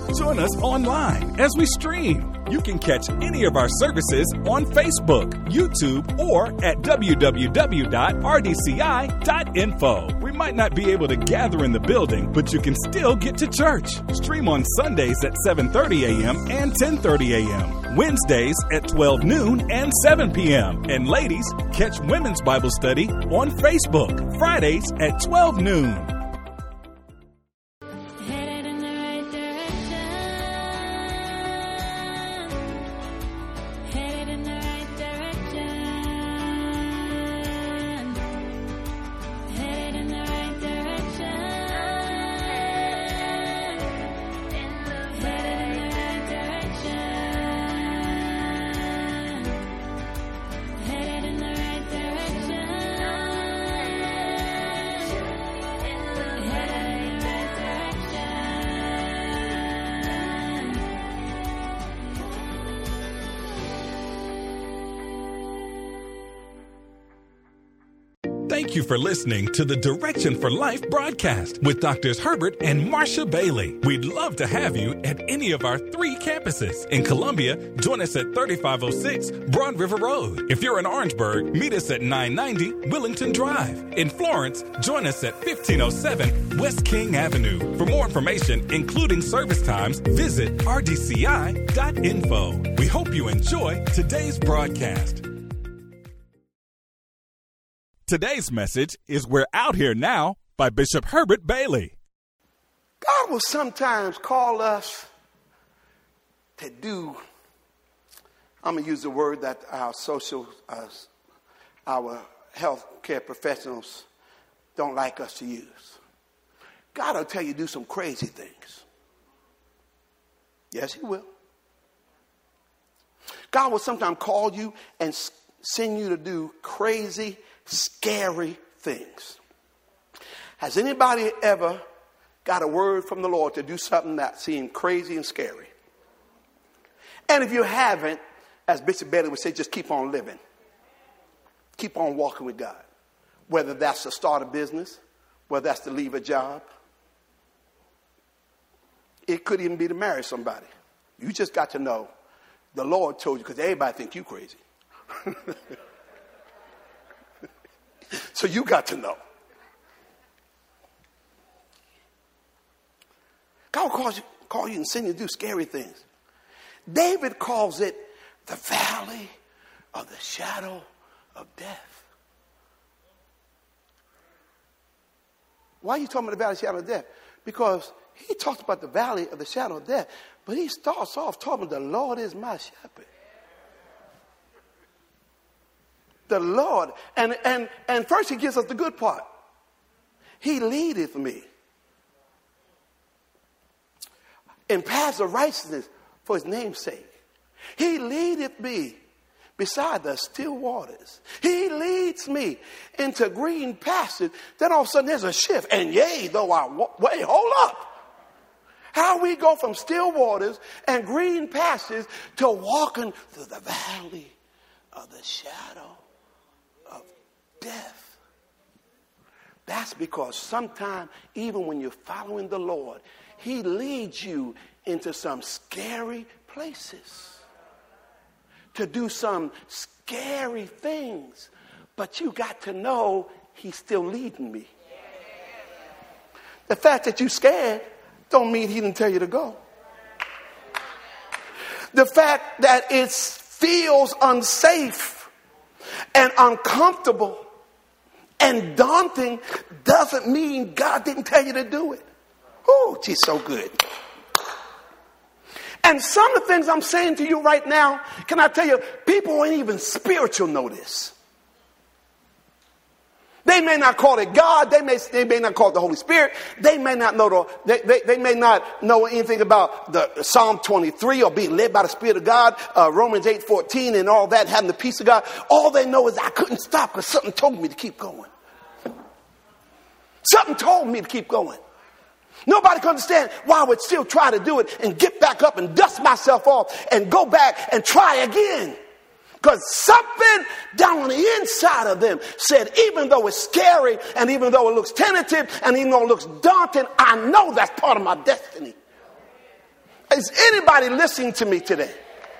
Join us online as we stream. You can catch any of our services on Facebook, YouTube, or at www.rdci.info. We might not be able to gather in the building, but you can still get to church. Stream on Sundays at 7:30 a.m. and 10:30 a.m., Wednesdays at 12 noon and 7 p.m. And ladies, catch Women's Bible Study on Facebook, Fridays at 12 noon. Thank you for listening to the Direction for Life broadcast with Drs. Herbert and Marcia Bailey. We'd love to have you at any of our 3 campuses. In Columbia, join us at 3506 Broad River Road. If you're in Orangeburg, meet us at 990 Willington Drive. In Florence, join us at 1507 West King Avenue. For more information, including service times, visit rdci.info. We hope you enjoy today's broadcast. Today's message is We're Out Here Now by Bishop Herbert Bailey. God will sometimes call us to do, I'm going to use the word that our health care professionals don't like us to use. God will tell you to do some crazy things. Yes, he will. God will sometimes call you and send you to do crazy, scary things. Has anybody ever got a word from the Lord to do something that seemed crazy and scary? And if you haven't, as Bishop Bailey would say, just keep on living. Keep on walking with God. Whether that's to start a business, whether that's to leave a job. It could even be to marry somebody. You just got to know the Lord told you, because everybody think you crazy. So you got to know. God will call you and send you to do scary things. David calls it the valley of the shadow of death. Why are you talking about the valley of the shadow of death? Because he talks about the valley of the shadow of death, but he starts off talking about the Lord is my shepherd. The Lord. And first he gives us the good part. He leadeth me in paths of righteousness for his name's sake. He leadeth me beside the still waters. He leads me into green pastures. Then all of a sudden there's a shift. And yea, though I wait, hold up. How we go from still waters and green pastures to walking through the valley of the shadow of death. That's because sometimes, even when you're following the Lord, he leads you into some scary places to do some scary things. But you got to know he's still leading me. The fact that you're scared don't mean he didn't tell you to go. The fact that it feels unsafe and uncomfortable and daunting doesn't mean God didn't tell you to do it. Oh, she's so good. And some of the things I'm saying to you right now, can I tell you, people ain't even spiritual know this. They may not call it God. They may not call it the Holy Spirit. They may not know they may not know anything about the Psalm 23 or being led by the Spirit of God, Romans 8:14 and all that, having the peace of God. All they know is I couldn't stop because something told me to keep going. Something told me to keep going. Nobody can understand why I would still try to do it and get back up and dust myself off and go back and try again. Because something down on the inside of them said, even though it's scary and even though it looks tentative and even though it looks daunting, I know that's part of my destiny. Is anybody listening to me today?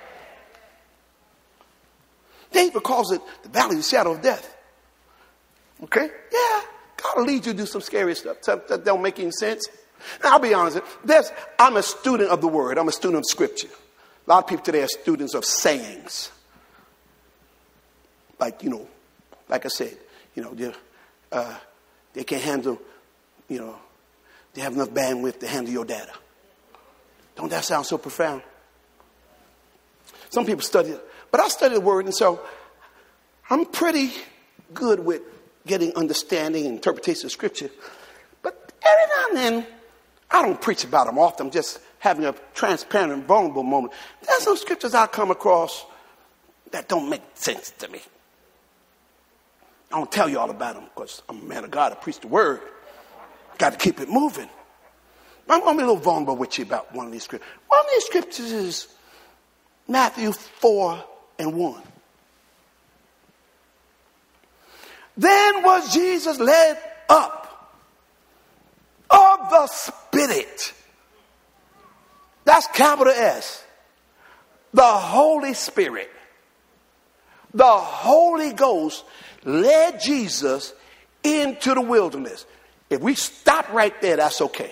David calls it the valley of the shadow of death. Okay? Yeah. God will lead you to do some scary stuff that don't make any sense. Now, I'll be honest. I'm a student of the word. I'm a student of scripture. A lot of people today are students of sayings. Like, like I said, they can't handle, they have enough bandwidth to handle your data. Don't that sound so profound? Some people study it, but I study the word, and so I'm pretty good with getting understanding and interpretation of scripture. But every now and then, I don't preach about them often. I'm just having a transparent and vulnerable moment. There's some scriptures I come across that don't make sense to me. I don't tell you all about them because I'm a man of God. I preach the word. Got to keep it moving. I'm going to be a little vulnerable with you about one of these scriptures. One of these scriptures is Matthew 4:1. Then was Jesus led up of the Spirit. That's capital S. The Holy Spirit. The Holy Ghost led Jesus into the wilderness. If we stop right there, that's okay.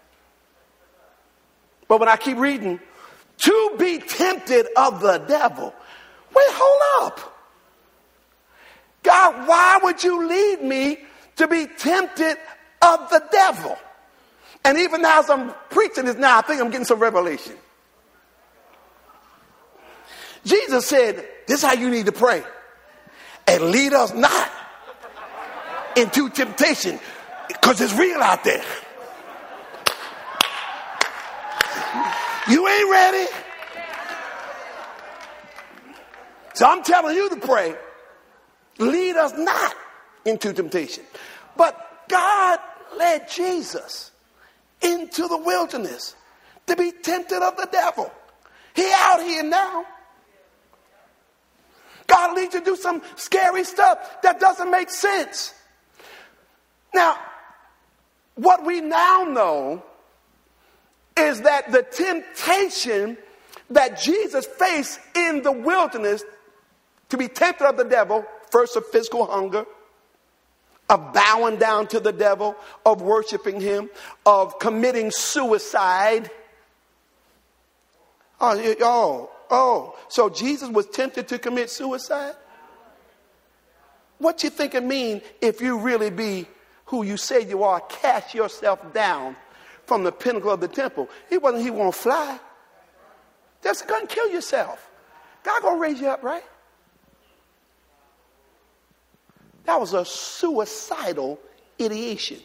But when I keep reading, to be tempted of the devil. Wait, hold up. God, why would you lead me to be tempted of the devil? And even now as I'm preaching this now, I think I'm getting some revelation. Jesus said, this is how you need to pray. And lead us not into temptation, because it's real out there. You ain't ready. So I'm telling you to pray. Lead us not into temptation. But God led Jesus into the wilderness to be tempted of the devil. He out here now. God leads you to do some scary stuff that doesn't make sense. Now, what we now know is that the temptation that Jesus faced in the wilderness to be tempted of the devil, first of physical hunger, of bowing down to the devil, of worshiping him, of committing suicide. So Jesus was tempted to commit suicide? What you think it mean if you really be who you say you are, cast yourself down from the pinnacle of the temple? He won't fly. Just go and kill yourself. God gonna raise you up, right? That was a suicidal ideation.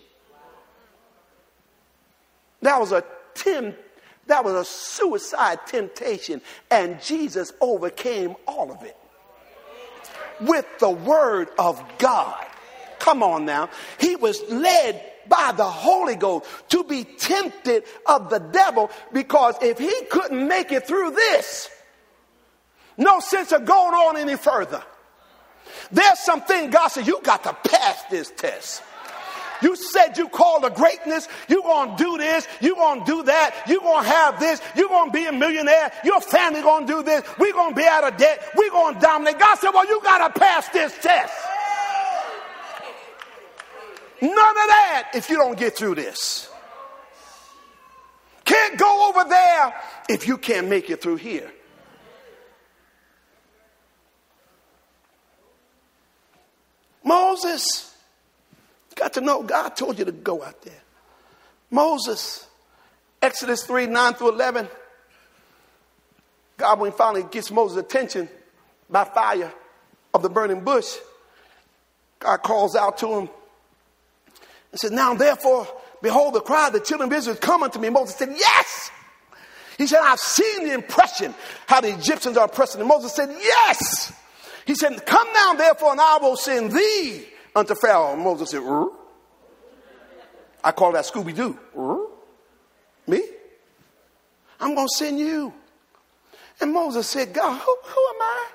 That was a suicide temptation, and Jesus overcame all of it with the word of God. Come on now. He was led by the Holy Ghost to be tempted of the devil, because if he couldn't make it through this, no sense of going on any further. There's something God said, you got to pass this test. You said you called to greatness. You're going to do this. You're going to do that. You're going to have this. You're going to be a millionaire. Your family going to do this. We're going to be out of debt. We're going to dominate. God said, well, you got to pass this test. None of that if you don't get through this. Can't go over there if you can't make it through here. Moses got to know God told you to go out there. Moses, Exodus 3:9-11. God, when he finally gets Moses' attention by fire of the burning bush, God calls out to him and says, now therefore, behold, the cry of the children of Israel is come unto me. Moses said, yes. He said, I've seen the impression, how the Egyptians are oppressing. And Moses said, yes. He said, come now therefore, and I will send thee unto Pharaoh. And Moses said, I call that Scooby-Doo. Me? I'm going to send you. And Moses said, God, who am I?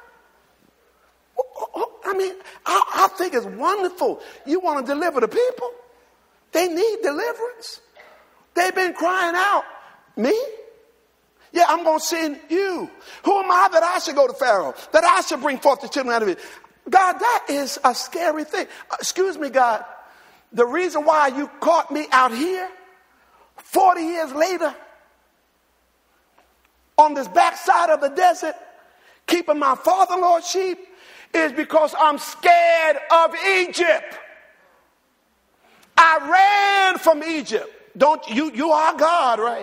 I mean, I think it's wonderful. You want to deliver the people. They need deliverance. They've been crying out. Me? I'm going to send you. Who am I that I should go to Pharaoh? That I should bring forth the children out of it? God, that is a scary thing. Excuse me, God. The reason why you caught me out here 40 years later on this backside of the desert, keeping my father-in-law's sheep, is because I'm scared of Egypt. I ran from Egypt. You are God, right?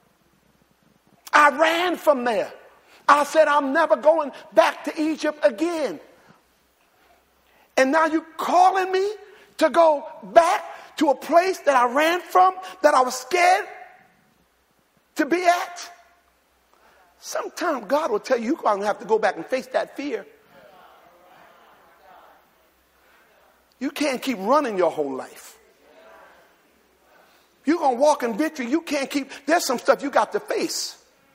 I ran from there. I said, I'm never going back to Egypt again. And now you're calling me to go back to a place that I ran from, that I was scared to be at? Sometimes God will tell you, you're going to have to go back and face that fear. You can't keep running your whole life. You're going to walk in victory. You can't keep, there's some stuff you got to face.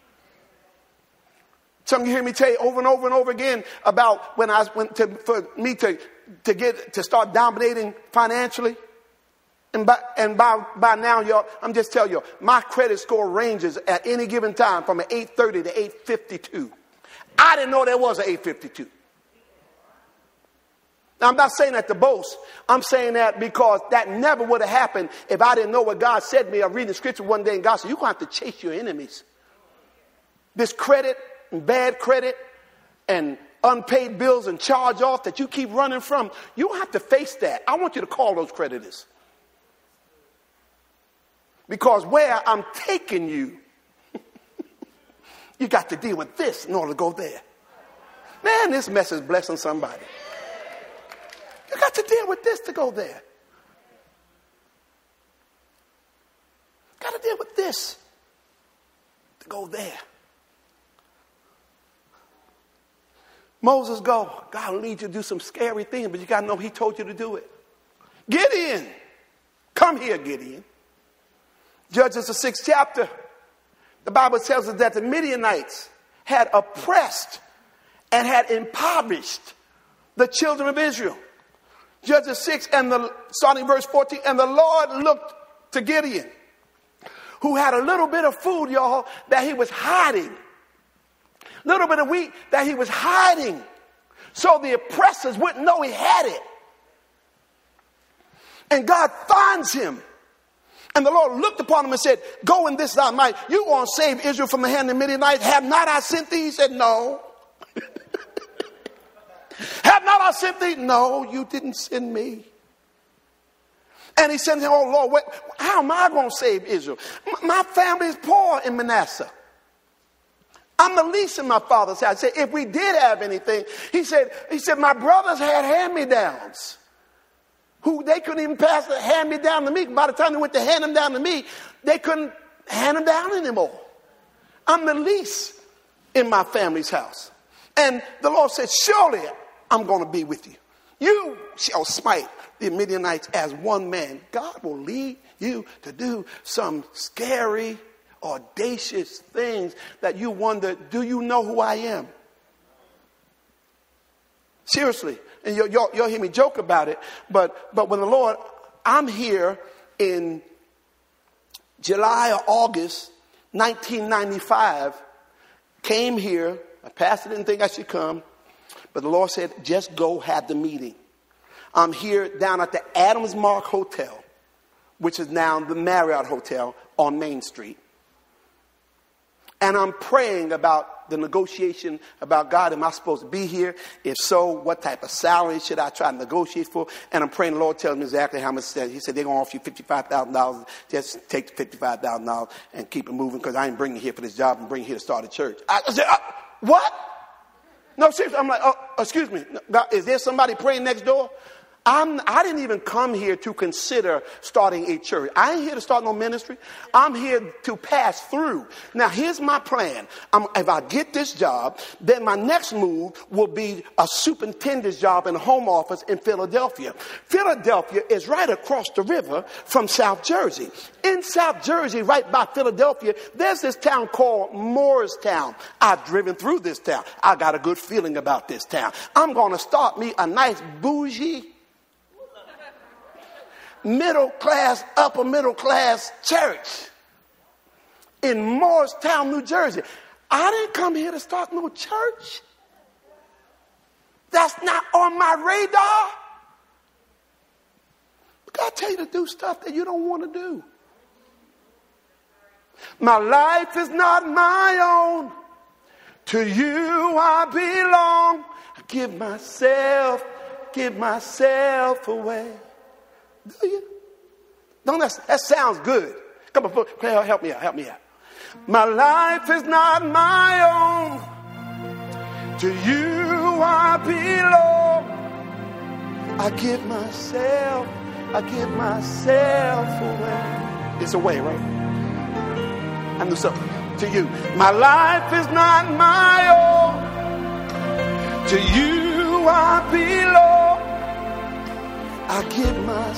Some of you hear me tell you over and over and over again about when I went for me to start dominating financially. And by now, y'all, I'm just telling you, my credit score ranges at any given time from an 830 to 852. I didn't know there was an 852. Now, I'm not saying that to boast. I'm saying that because that never would have happened if I didn't know what God said to me. I read the scripture one day and God said, you're going to have to chase your enemies. This credit and bad credit and unpaid bills and charge off that you keep running from, you don't have to face that. I want you to call those creditors. Because where I'm taking you, you got to deal with this in order to go there. Man, this message is blessing somebody. You got to deal with this to go there. Got to deal with this to go there. Moses, go. God will lead you to do some scary things, but you got to know he told you to do it. Gideon. Come here, Gideon. Judges, the 6th chapter. The Bible tells us that the Midianites had oppressed and had impoverished the children of Israel. Judges 6, starting verse 14, and the Lord looked to Gideon, who had a little bit of food, y'all, that he was hiding. Little bit of wheat that he was hiding. So the oppressors wouldn't know he had it. And God finds him. And the Lord looked upon him and said, go in this thy might. You want to save Israel from the hand of the Midianites. Have not I sent thee? He said, no. Have not I sent thee? No, you didn't send me. And he said, oh Lord, how am I going to save Israel? My family is poor in Manasseh. I'm the least in my father's house. I said, if we did have anything, he said, my brothers had hand-me-downs. Who they couldn't even pass the hand-me-down to me. By the time they went to hand them down to me, they couldn't hand them down anymore. I'm the least in my family's house. And the Lord said, surely I'm going to be with you. You shall smite the Midianites as one man. God will lead you to do some scary, audacious things that you wonder, do you know who I am? Seriously. And you'll hear me joke about it. But when the Lord, I'm here in July or August 1995, came here. My pastor didn't think I should come. But the Lord said, just go have the meeting. I'm here down at the Adams Mark Hotel, which is now the Marriott Hotel on Main Street. And I'm praying about the negotiation about God. Am I supposed to be here? If so, what type of salary should I try to negotiate for? And I'm praying the Lord tells me exactly how much. He said, they're going to offer you $55,000. Just take the $55,000 and keep it moving because I ain't bringing you here for this job. I'm bringing you here to start a church. I said, what? No, seriously. I'm like, excuse me. Is there somebody praying next door? I didn't even come here to consider starting a church. I ain't here to start no ministry. I'm here to pass through. Now, here's my plan. If I get this job, then my next move will be a superintendent's job in a home office in Philadelphia. Philadelphia is right across the river from South Jersey. In South Jersey, right by Philadelphia, there's this town called Moorestown. I've driven through this town. I got a good feeling about this town. I'm going to start me a nice bougie, middle class, upper middle class church in Moorestown, New Jersey. I didn't come here to start no church. That's not on my radar. God tell you to do stuff that you don't want to do. My life is not my own. To you I belong. I give myself away. Do you? Don't that sounds good. Come on, help me out. My life is not my own. To you I belong. I give myself away. It's away, right? I knew something. To you. My life is not my own. To you I belong. I give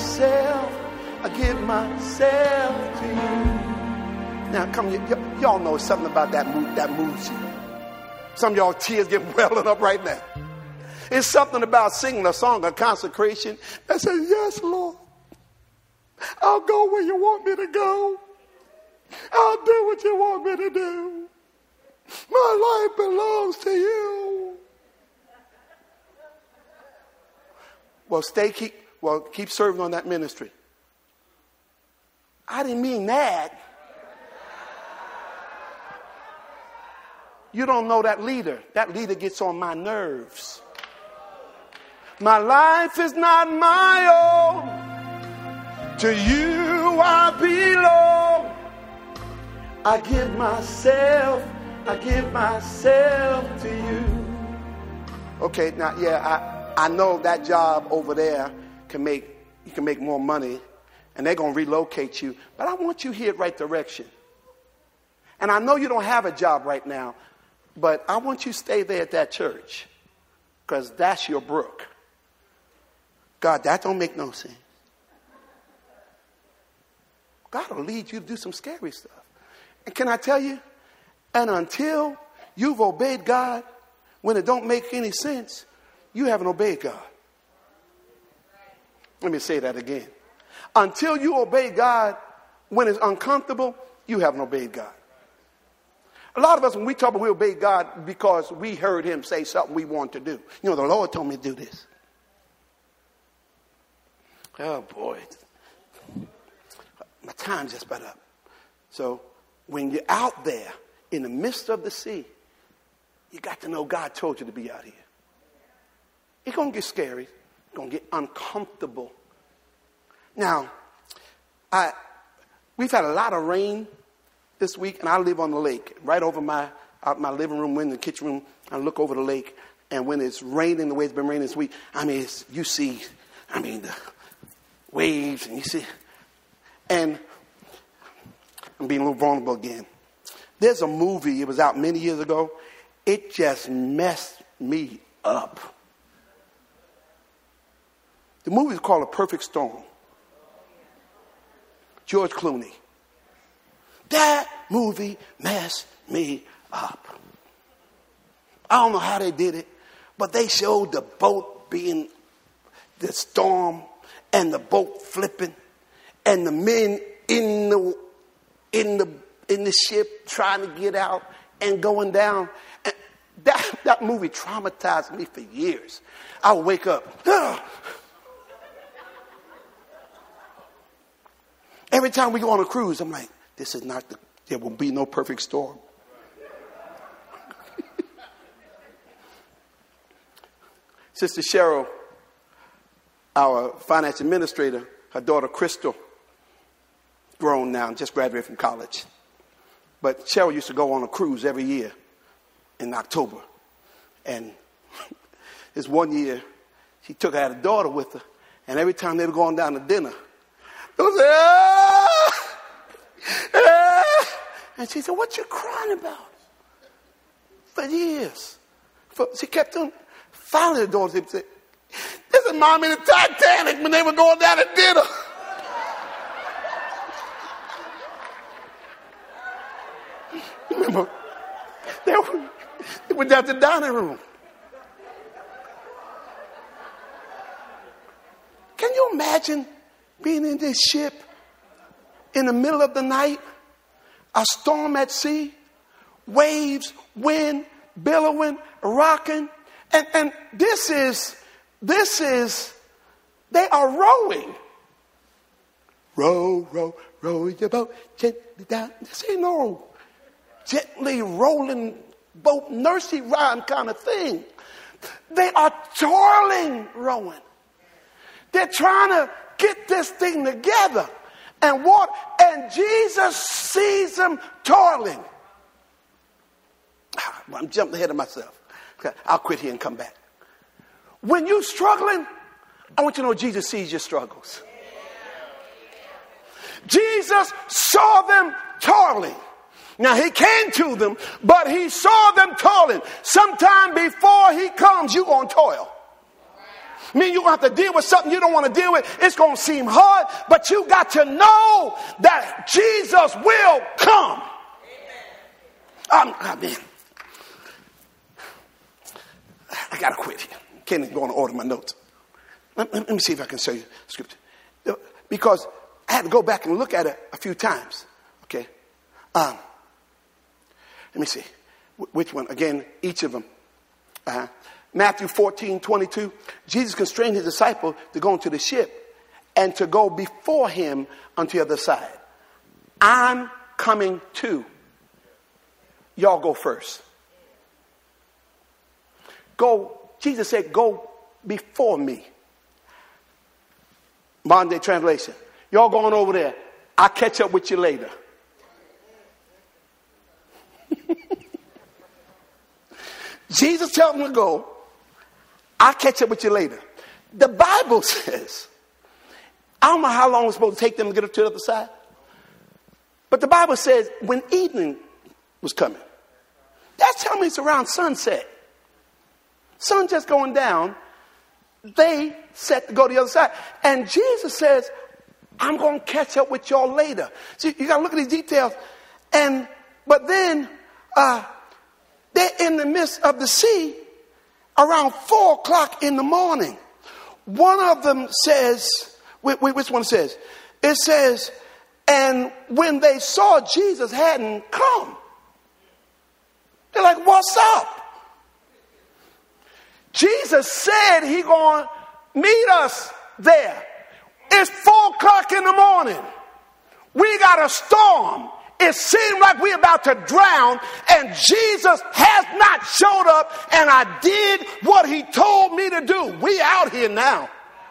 myself to you. Now, come, y'all know something about that moves you. Some of y'all tears get welling up right now. It's something about singing a song of consecration that says, yes, Lord, I'll go where you want me to go. I'll do what you want me to do. My life belongs to you. Well, keep serving on that ministry. I didn't mean that. You don't know that leader. That leader gets on my nerves. My life is not my own. To you I belong. I give myself to you. Okay, now, I know that job over there you can make more money, and they're going to relocate you. But I want you here at Right Direction. And I know you don't have a job right now, but I want you to stay there at that church, because that's your brook. God, that don't make no sense. God will lead you to do some scary stuff. And can I tell you, and until you've obeyed God when it don't make any sense, you haven't obeyed God. Let me say that again. Until you obey God when it's uncomfortable, you haven't obeyed God. A lot of us, when we talk about we obey God because we heard him say something we want to do. You know, the Lord told me to do this. Oh, boy. My time's just about up. So when you're out there in the midst of the sea, you got to know God told you to be out here. It's going to get scary. It's going to get uncomfortable. Now, we've had a lot of rain this week, and I live on the lake. Right over my living room window, the kitchen room, I look over the lake, and when it's raining the way it's been raining this week, you see the waves, and you see, and I'm being a little vulnerable again. There's a movie, it was out many years ago. It just messed me up. The movie is called A Perfect Storm. George Clooney. That movie messed me up. I don't know how they did it, but they showed the boat being the storm and the boat flipping and the men in the ship trying to get out and going down. And that movie traumatized me for years. I would wake up. Every time we go on a cruise, I'm like, there will be no perfect storm. Sister Cheryl, our finance administrator, her daughter Crystal, grown now, just graduated from college. But Cheryl used to go on a cruise every year in October. And this one year, she took her daughter with her, and every time they were going down to dinner, it was and she said, "What you crying about?" For years. She kept on. Finally, the daughter said, "This is Mom in the Titanic when they were going down to dinner." Remember, they went down to the dining room. Can you imagine being in this ship in the middle of the night, a storm at sea, waves, wind, billowing, rocking. And this is, they are rowing. Row, row, row your boat gently down. This ain't no gently rolling boat, nursery rhyme kind of thing. They are toiling, rowing. They're trying to get this thing together. And Jesus sees them toiling. I'm jumping ahead of myself. I'll quit here and come back. When you're struggling, I want you to know Jesus sees your struggles. Jesus saw them toiling. Now, he came to them, but he saw them toiling. Sometime before he comes, you're going to toil. I mean, you're going to have to deal with something you don't want to deal with. It's going to seem hard, but you got to know that Jesus will come. Amen. I got to quit here. Can't even go on order my notes. Let me see if I can show you scripture. Because I had to go back and look at it a few times. Okay. Let me see. Which one? Again, each of them. Matthew 14:22. Jesus constrained his disciples to go into the ship and to go before him unto the other side. I'm coming too. Y'all go first. Go. Jesus said, go before me. Modern day translation. Y'all going over there. I'll catch up with you later. Jesus tells them to go. I'll catch up with you later. The Bible says, I don't know how long it's supposed to take them to get up to the other side. But the Bible says when evening was coming. That's telling me it's around sunset. Sun just going down. They set to go to the other side. And Jesus says, I'm going to catch up with y'all later. See, you got to look at these details. But then they're in the midst of the sea around 4 o'clock in the morning. One of them says, which one says? It says, and when they saw Jesus hadn't come, they're like, what's up? Jesus said he going to meet us there. It's 4 o'clock in the morning. We got a storm. It seemed like we're about to drown, and Jesus has not showed up, and I did what he told me to do. We out here now.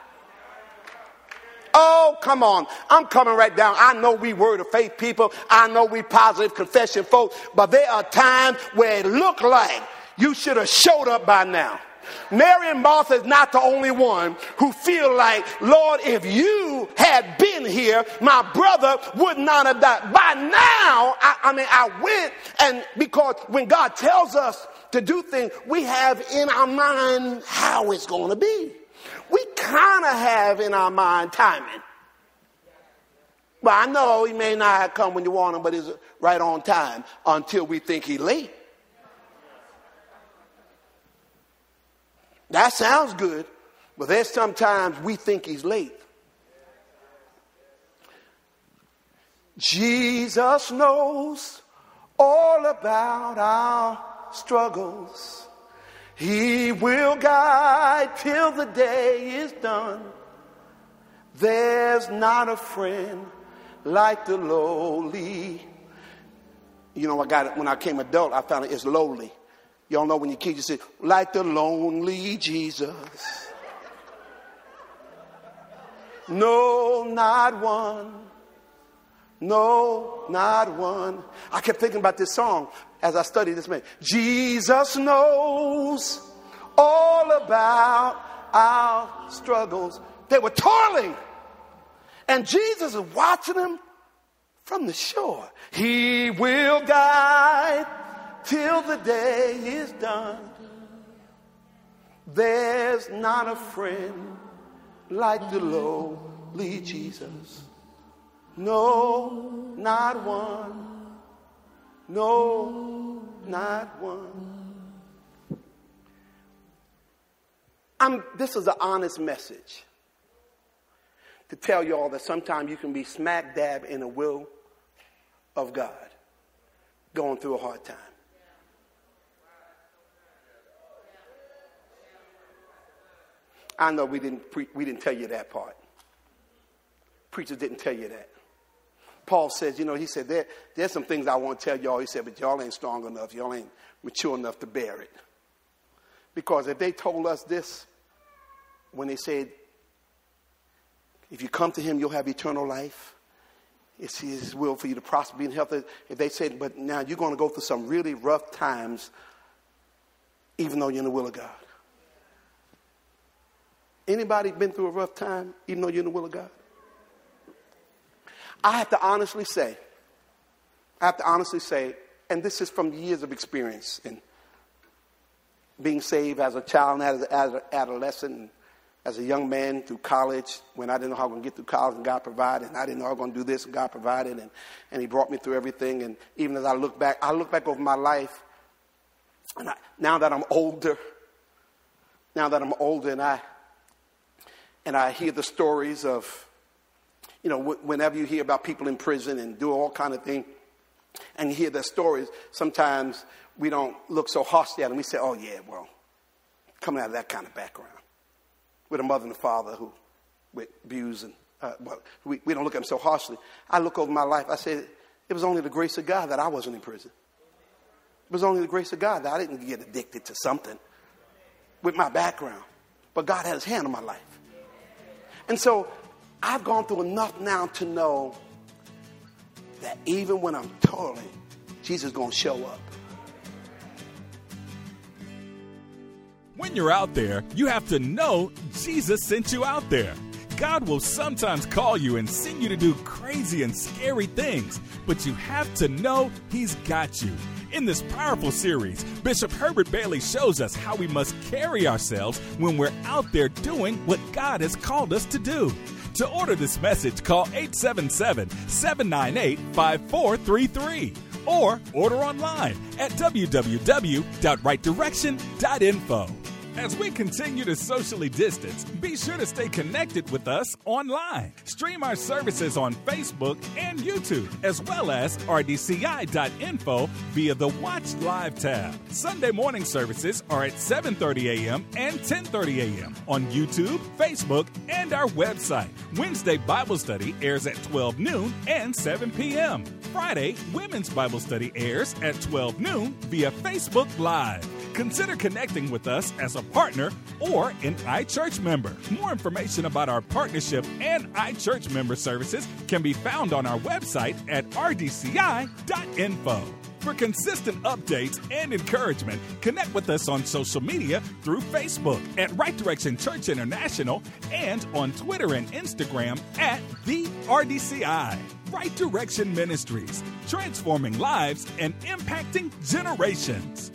Oh, come on. I'm coming right down. I know we word of faith people. I know we positive confession folks, but there are times where it looked like you should have showed up by now. Mary and Martha is not the only one who feel like, Lord, if you had been here, my brother would not have died. By now, I went, and because when God tells us to do things, we have in our mind how it's going to be. We kind of have in our mind timing. Well, I know he may not have come when you want him, but he's right on time until we think he's late. That sounds good, but there's sometimes we think he's late. Jesus knows all about our struggles. He will guide till the day is done. There's not a friend like the lowly. You know, I got it when I became adult. I found it's lowly. Y'all know when your kids say, like the lonely Jesus. No, not one. No, not one. I kept thinking about this song as I studied this man. Jesus knows all about our struggles. They were toiling. And Jesus is watching them from the shore. He will guide till the day is done. There's not a friend like the lowly Jesus. No, not one. No, not one. This is an honest message to tell you all that sometimes you can be smack dab in the will of God, going through a hard time. I know we didn't tell you that part. Preachers didn't tell you that. Paul says, he said, there's some things I want to tell y'all. He said, but y'all ain't strong enough. Y'all ain't mature enough to bear it. Because if they told us this, when they said, if you come to him, you'll have eternal life. It's his will for you to prosper, be in health. If they said, but now you're going to go through some really rough times, even though you're in the will of God. Anybody been through a rough time, even though you're in the will of God? I have to honestly say, and this is from years of experience in being saved as a child and as an adolescent, and as a young man through college, when I didn't know how I was going to get through college, and God provided, and I didn't know I was going to do this, and God provided, and he brought me through everything. And even as I look back over my life, and now that I'm older, and I hear the stories of, whenever you hear about people in prison and do all kind of things, and you hear their stories, sometimes we don't look so harshly at them. We say, oh yeah, well, coming out of that kind of background, with a mother and a father who with abuse, and we don't look at them so harshly. I look over my life, I say, it was only the grace of God that I wasn't in prison. It was only the grace of God that I didn't get addicted to something with my background. But God had his hand on my life. And so I've gone through enough now to know that even when I'm toiling, Jesus is going to show up. When you're out there, you have to know Jesus sent you out there. God will sometimes call you and send you to do crazy and scary things, but you have to know he's got you. In this powerful series, Bishop Herbert Bailey shows us how we must carry ourselves when we're out there doing what God has called us to do. To order this message, call 877-798-5433 or order online at www.rightdirection.info. As we continue to socially distance, be sure to stay connected with us online. Stream our services on Facebook and YouTube, as well as rdci.info via the Watch Live tab. Sunday morning services are at 7:30 a.m. and 10:30 a.m. on YouTube, Facebook, and our website. Wednesday Bible study airs at 12 noon and 7 p.m. Friday, Women's Bible Study airs at 12 noon via Facebook Live. Consider connecting with us as a partner or an iChurch member. More information about our partnership and iChurch member services can be found on our website at rdci.info. For consistent updates and encouragement, connect with us on social media through Facebook at Right Direction Church International and on Twitter and Instagram at the RDCI. Right Direction Ministries, transforming lives and impacting generations.